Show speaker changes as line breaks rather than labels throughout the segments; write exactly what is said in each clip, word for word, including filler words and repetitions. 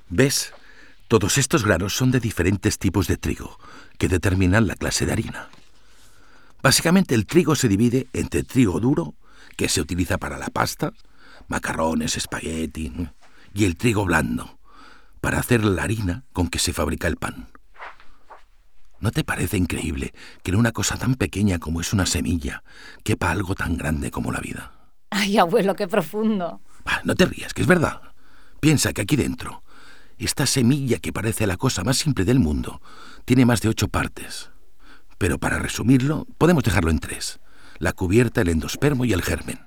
¿Ves? Todos estos granos son de diferentes tipos de trigo, que determinan la clase de harina. Básicamente el trigo se divide entre trigo duro, que se utiliza para la pasta, macarrones, espagueti, y el trigo blando, para hacer la harina con que se fabrica el pan. ¿No te parece increíble que en una cosa tan pequeña como es una semilla quepa algo tan grande como la vida?
Ay, abuelo, qué profundo.
Ah, no te rías, que es verdad. Piensa que aquí dentro, esta semilla que parece la cosa más simple del mundo, tiene más de ocho partes. Pero para resumirlo, podemos dejarlo en tres: la cubierta, el endospermo y el germen.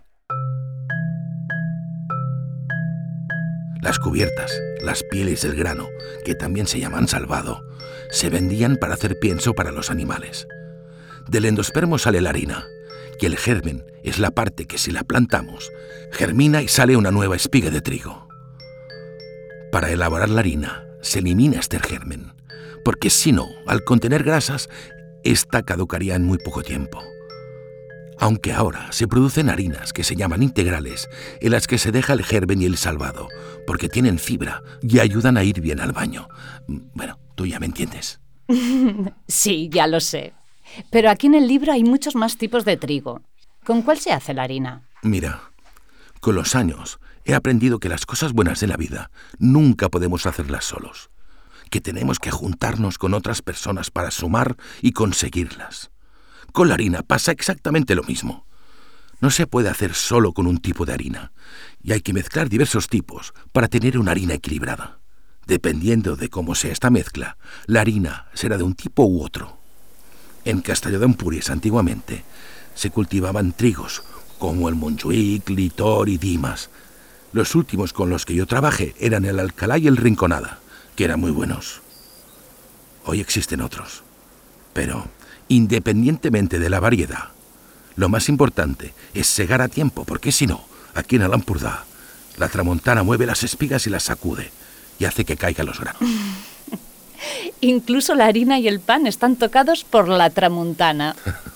Las cubiertas, las pieles del grano, que también se llaman salvado, se vendían para hacer pienso para los animales. Del endospermo sale la harina, y el germen es la parte que, si la plantamos, germina y sale una nueva espiga de trigo. Para elaborar la harina se elimina este germen, porque si no, al contener grasas, esta caducaría en muy poco tiempo. Aunque ahora se producen harinas que se llaman integrales, en las que se deja el germen y el salvado, porque tienen fibra y ayudan a ir bien al baño. Bueno, tú ya me entiendes.
Sí, ya lo sé. Pero aquí en el libro hay muchos más tipos de trigo. ¿Con cuál se hace la harina?
Mira, con los años he aprendido que las cosas buenas de la vida nunca podemos hacerlas solos, que tenemos que juntarnos con otras personas para sumar y conseguirlas. Con la harina pasa exactamente lo mismo. No se puede hacer solo con un tipo de harina, y hay que mezclar diversos tipos para tener una harina equilibrada. Dependiendo de cómo sea esta mezcla, la harina será de un tipo u otro. En Castelló de Empúries antiguamente se cultivaban trigos como el Montjuïc, Litor y Dimas. Los últimos con los que yo trabajé eran el Alcalá y el Rinconada, que eran muy buenos. Hoy existen otros, pero independientemente de la variedad, lo más importante es segar a tiempo, porque si no, aquí en Alampurdá, la tramontana mueve las espigas y las sacude y hace que caigan los granos.
Incluso la harina y el pan están tocados por la tramuntana.